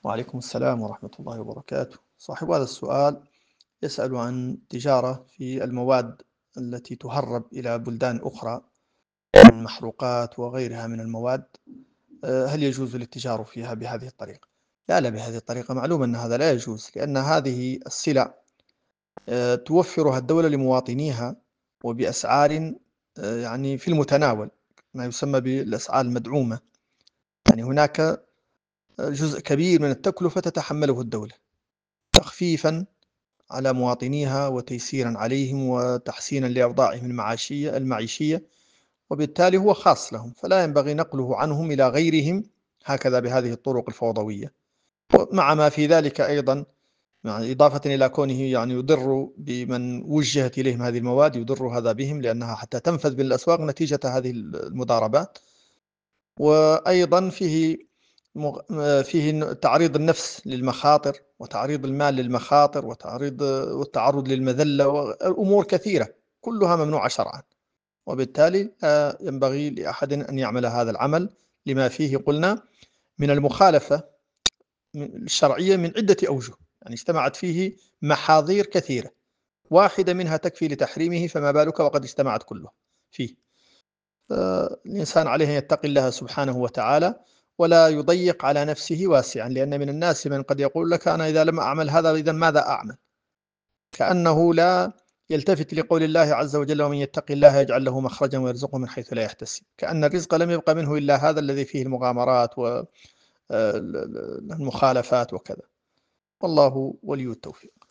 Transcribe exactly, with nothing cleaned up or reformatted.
وعليكم السلام ورحمة الله وبركاته. صاحب هذا السؤال يسأل عن تجارة في المواد التي تهرب إلى بلدان أخرى من محروقات وغيرها من المواد. آه، هل يجوز الاتجار فيها بهذه الطريقة؟ لا لا، بهذه الطريقة معلوم أن هذا لا يجوز، لأن هذه السلع آه، توفرها الدولة لمواطنيها وبأسعار آه، يعني في المتناول، ما يسمى بالأسعار المدعومة. يعني هناك جزء كبير من التكلفة تتحمله الدولة تخفيفا على مواطنيها وتيسيرا عليهم وتحسينا لأوضاعهم المعاشية المعيشية، وبالتالي هو خاص لهم، فلا ينبغي نقله عنهم إلى غيرهم هكذا بهذه الطرق الفوضوية. ومع ما في ذلك أيضا، مع إضافة إلى كونه يعني يضر بمن وجهت إليهم هذه المواد، يضر هذا بهم لأنها حتى تنفذ بالأسواق نتيجة هذه المضاربات. وأيضا فيه مغ... فيه تعريض النفس للمخاطر، وتعريض المال للمخاطر، وتعريض والتعرض للمذلة، وأمور كثيرة كلها ممنوعة شرعا. وبالتالي لا ينبغي لأحد أن يعمل هذا العمل، لما فيه قلنا من المخالفة الشرعية من عدة أوجه، يعني اجتمعت فيه محاذير كثيرة، واحدة منها تكفي لتحريمه، فما بالك وقد اجتمعت كلها فيه. الإنسان عليه أن يتقي الله سبحانه وتعالى، ولا يضيق على نفسه واسعا، لأن من الناس من قد يقول لك أنا إذا لم أعمل هذا إذا ماذا أعمل، كأنه لا يلتفت لقول الله عز وجل ومن يتق الله يجعل له مخرجا ويرزقه من حيث لا يحتسب، كأن الرزق لم يبقى منه إلا هذا الذي فيه المغامرات والمخالفات وكذا. والله ولي التوفيق.